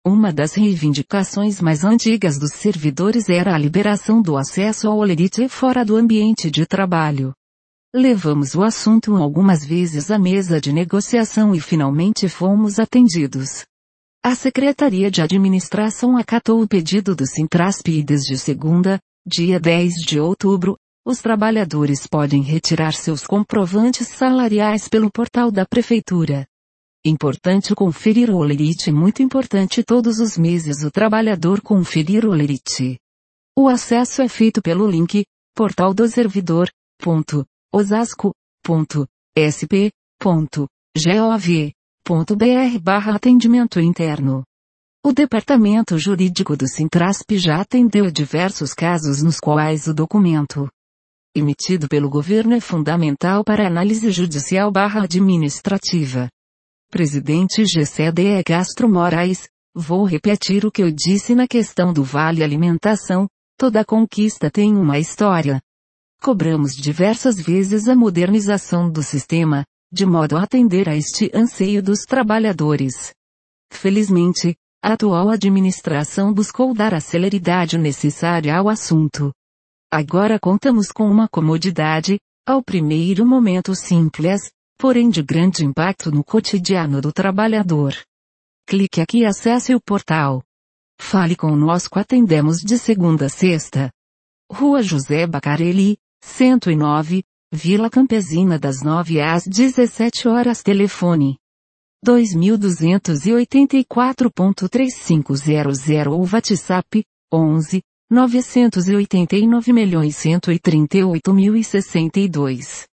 Uma das reivindicações mais antigas dos servidores era a liberação do acesso ao Olerite fora do ambiente de trabalho. Levamos o assunto algumas vezes à mesa de negociação e finalmente fomos atendidos. A Secretaria de Administração acatou o pedido do Sintrasp e desde segunda, dia 10 de outubro, os trabalhadores podem retirar seus comprovantes salariais pelo portal da Prefeitura. Importante conferir o Olerite. Muito importante todos os meses o trabalhador conferir o Olerite. O acesso é feito pelo link, portaldoservidor.osasco.sp.gov.br/atendimento interno. O Departamento Jurídico do Sintrasp já atendeu diversos casos nos quais o documento emitido pelo governo é fundamental para análise judicial/administrativa. Presidente GCDE Castro Moraes, vou repetir o que eu disse na questão do Vale Alimentação, toda conquista tem uma história. Cobramos diversas vezes a modernização do sistema, de modo a atender a este anseio dos trabalhadores. Felizmente, a atual administração buscou dar a celeridade necessária ao assunto. Agora contamos com uma comodidade, ao primeiro momento simples, porém de grande impacto no cotidiano do trabalhador. Clique aqui e acesse o portal. Fale conosco. Atendemos de segunda a sexta. Rua José Bacarelli, 109, Vila Campesina, das 9 às 17 horas. Telefone 2284.3500 ou WhatsApp 11 989.138.062.